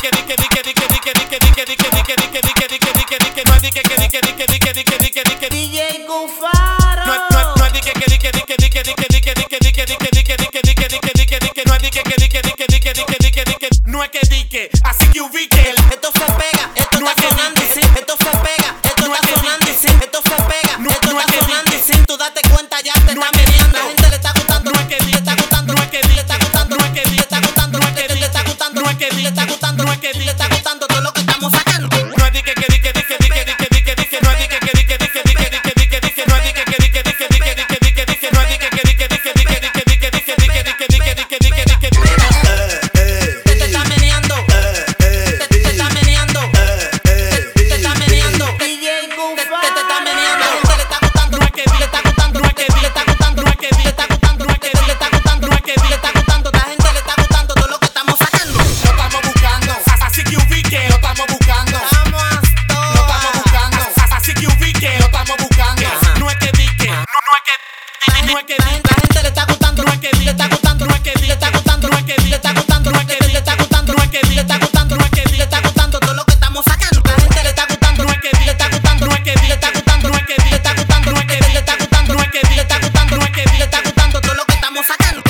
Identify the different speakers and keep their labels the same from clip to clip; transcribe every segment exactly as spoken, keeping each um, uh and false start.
Speaker 1: Así que ubique.
Speaker 2: Esto se pega, esto
Speaker 1: No
Speaker 2: está
Speaker 1: es que
Speaker 2: sonando y
Speaker 1: dique.
Speaker 2: sin. Esto se pega, esto
Speaker 1: No es
Speaker 2: está
Speaker 1: que
Speaker 2: sonando y
Speaker 1: dique.
Speaker 2: sin. Esto se pega,
Speaker 1: No-
Speaker 2: esto
Speaker 1: no es
Speaker 2: está
Speaker 1: que
Speaker 2: sonando y
Speaker 1: dique.
Speaker 2: sin. Tú date cuenta ya te
Speaker 1: No
Speaker 2: está
Speaker 1: es que
Speaker 2: meneando. La
Speaker 1: dique.
Speaker 2: gente le está gustando,
Speaker 1: No es que
Speaker 2: le está
Speaker 1: dique.
Speaker 2: gustando,
Speaker 1: No es que
Speaker 2: le está
Speaker 1: dique.
Speaker 2: gustando,
Speaker 1: No es que
Speaker 2: le está
Speaker 1: dique.
Speaker 2: gustando,
Speaker 1: No es que
Speaker 2: le está
Speaker 1: dique.
Speaker 2: gustando,
Speaker 1: No es que
Speaker 2: le está
Speaker 1: dique.
Speaker 2: gustando,
Speaker 1: No es que
Speaker 2: le está
Speaker 1: dique.
Speaker 2: gustando todo lo que estamos sacando.
Speaker 1: No es dique que dique dique dique dique dique dique. No es dique que dique dique dique dique dique dique. No es dique que dique dique dique dique dique dique. No es dique que dique dique dique dique dique dique dique dique dique dique dique dique.
Speaker 2: Te te está meneando, te te está meneando, te te está meneando, te te está meneando. La gente le está gustando,
Speaker 1: No es que
Speaker 2: le está gustando,
Speaker 1: no es que
Speaker 2: le está gustando,
Speaker 1: no es que
Speaker 2: le está gustando, le está gustando,
Speaker 1: no es que
Speaker 2: le está gustando. La gente le está gustando todo lo que estamos sacando.
Speaker 1: Lo estamos buscando. Así que ubique. Lo estamos buscando.
Speaker 2: Vamos a
Speaker 1: Lo estamos buscando. Así que ubique. Lo estamos buscando. No es que dique. No, no es que. No es que
Speaker 2: La gente, la gente le está gustando,
Speaker 1: No es que
Speaker 2: le está gustando,
Speaker 1: No es que
Speaker 2: le está gustando,
Speaker 1: No es que
Speaker 2: le está gustando,
Speaker 1: No es que
Speaker 2: le está gustando,
Speaker 1: No es que
Speaker 2: le está gustando,
Speaker 1: No es que
Speaker 2: le está gustando todo lo que estamos sacando. La gente le está gustando,
Speaker 1: No es que
Speaker 2: le está gustando,
Speaker 1: No es que
Speaker 2: le está gustando,
Speaker 1: No es que
Speaker 2: le está gustando,
Speaker 1: No es que
Speaker 2: le está gustando,
Speaker 1: No es que
Speaker 2: le está gustando,
Speaker 1: No es que
Speaker 2: le está gustando todo lo que estamos sacando.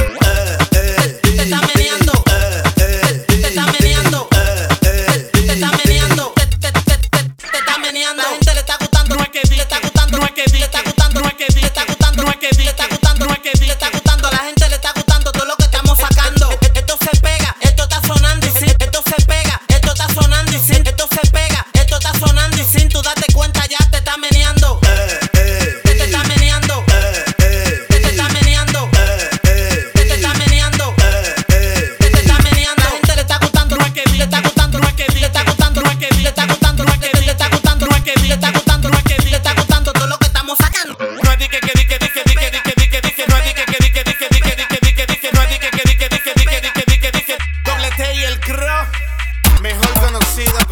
Speaker 2: Te está meneando, te está meneando, te está meneando, te te te te está meneando. La gente le está gustando,
Speaker 1: No es que
Speaker 2: le está gustando,
Speaker 1: No es que
Speaker 2: le está gustando,
Speaker 1: No es que
Speaker 2: le está gustando,
Speaker 1: No es que
Speaker 2: le está gustando,
Speaker 1: No es que
Speaker 2: le está gustando. La gente le está gustando todo lo que estamos sacando. Esto se pega, esto está sonando y sin. Esto se pega, esto está sonando y sin. Esto se pega, esto está sonando y sin. Tú date cuenta ya te está meneando. Te te está meneando. Te te está meneando. Te te está meneando. Te te está meneando. La gente le está gustando,
Speaker 1: No es que
Speaker 2: le está gustando,
Speaker 1: No es que
Speaker 2: le está gustando,
Speaker 1: No es que
Speaker 2: le está gustando,
Speaker 1: No es que
Speaker 2: le está gustando,
Speaker 1: No es que
Speaker 2: le está gustando,
Speaker 1: No es que
Speaker 2: le está gustando todo lo que estamos sacando.
Speaker 1: No es dique que dique dique dique dique dique dique. No es dique que dique dique dique dique dique dique. No es dique que dique dique dique dique dique dique. Doble T y el Cro, mejor conocido